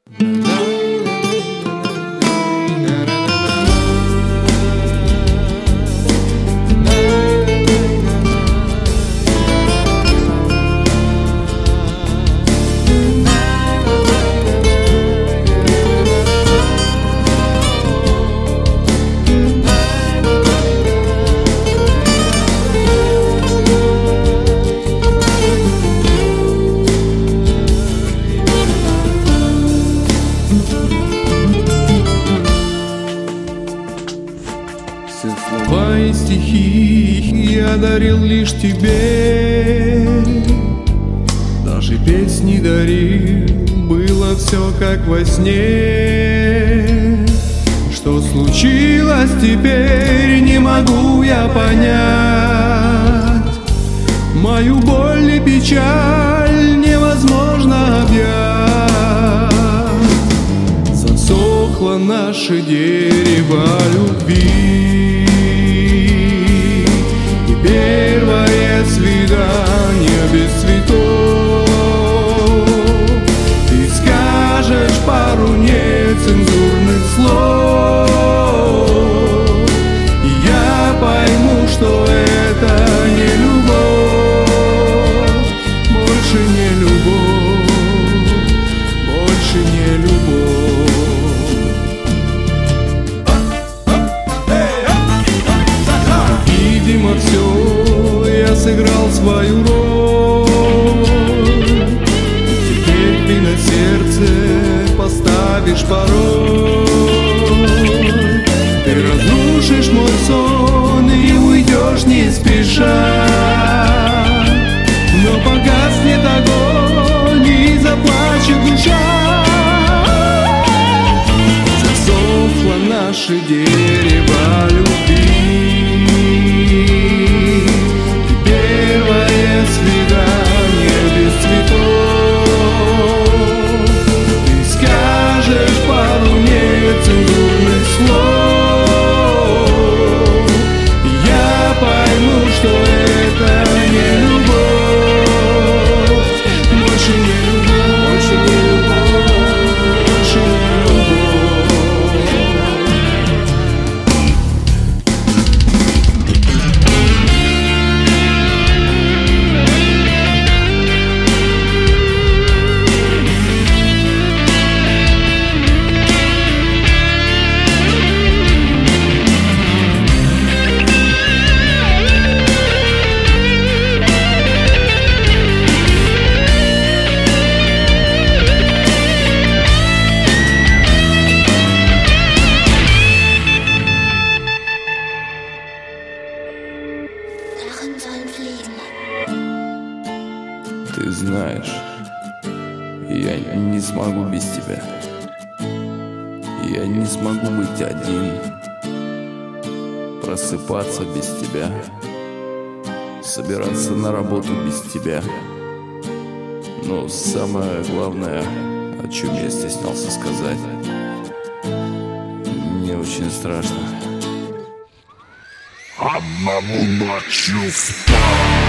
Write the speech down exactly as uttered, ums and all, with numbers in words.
Все слова и стихи я дарил лишь тебе, даже песни дарил, было все как во сне. Что случилось теперь, не могу я понять. Мою боль и печаль невозможно объять. Засохло наше дерево любви, и первое свидание без цветов. Ты скажешь пару нецензурных слов, и я пойму, что это не любовь, больше не любовь, больше не любовь. Видимо, все, я сыграл свою роль. Теперь ты на сердце поставишь пароль. Ты разрушишь мой сон и уйдешь не спеша. Но погаснет огонь и заплачет душа. Засохло наше дерево любви, и первое свидание без цветов. Ты скажешь пару нецензурных слов, и я пойму, что это не любовь, больше не любовь, больше не любовь, больше не Ты знаешь, я не смогу без тебя. Я не смогу быть один, просыпаться без тебя, собираться на работу без тебя. Но самое главное, о чем я стеснялся сказать, мне очень страшно. Одному ночью спать.